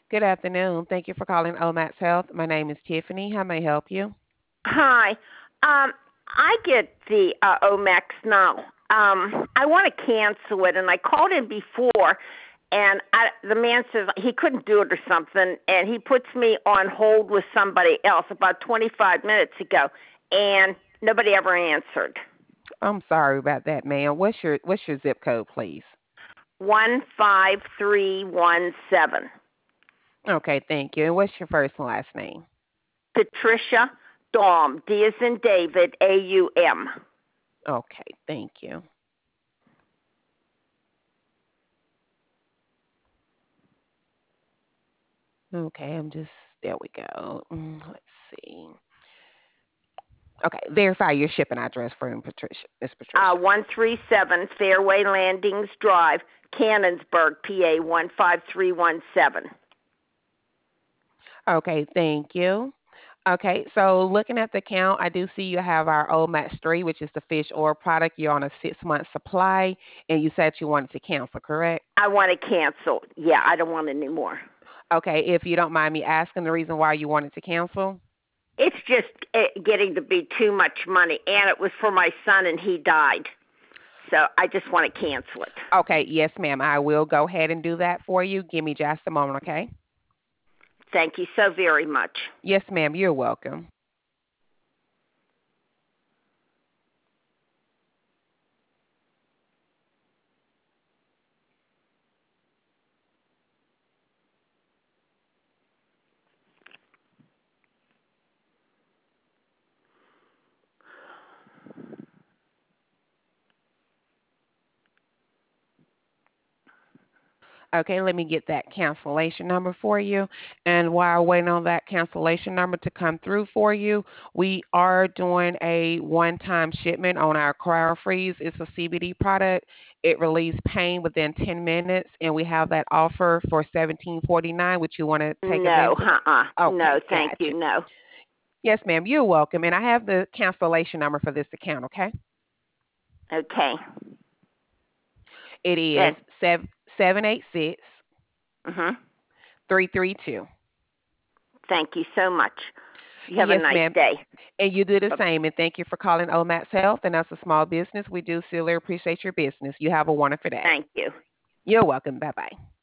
Good afternoon. Thank you for calling Omax Health. My name is Tiffany. How may I help you? Hi. I get the Omex now. I want to cancel it, and I called in before, and the man says he couldn't do it or something, and he puts me on hold with somebody else about 25 minutes ago, and nobody ever answered. I'm sorry about that, ma'am. What's your zip code, please? 15317. Okay, thank you. And what's your first and last name? Patricia Daum, D as in David, AUM. Okay, thank you. Okay, there we go. Let's see. Okay, verify your shipping address for Patricia, Miss Patricia. 137 Fairway Landings Drive, Cannonsburg, PA 15317. Okay, thank you. Okay, so looking at the count, I do see you have our Old Match 3, which is the fish oil product. You're on a 6 month supply, and you said you wanted to cancel, correct? I want to cancel. Yeah, I don't want any more. Okay, if you don't mind me asking the reason why you wanted to cancel. It's just getting to be too much money, and it was for my son, and he died. So I just want to cancel it. Okay, yes, ma'am. I will go ahead and do that for you. Give me just a moment, okay? Thank you so very much. Yes, ma'am. You're welcome. Okay, let me get that cancellation number for you. And while waiting on that cancellation number to come through for you, we are doing a one-time shipment on our Cryo Freeze. It's a CBD product. It relieves pain within 10 minutes, and we have that offer for 17.49. Would you want to take No, advantage? no, Okay, thank gotcha. you, no. Yes, ma'am. You're welcome. And I have the cancellation number for this account, okay? Okay, It good. is 786 Mhm. 332. Thank you so much. You have a Yes, nice ma'am. day. And you do the Bye. same. And thank you for calling Omax Health. And as a small business, we do sincerely appreciate your business. You have a wonderful day. Thank you. You're welcome. Bye bye.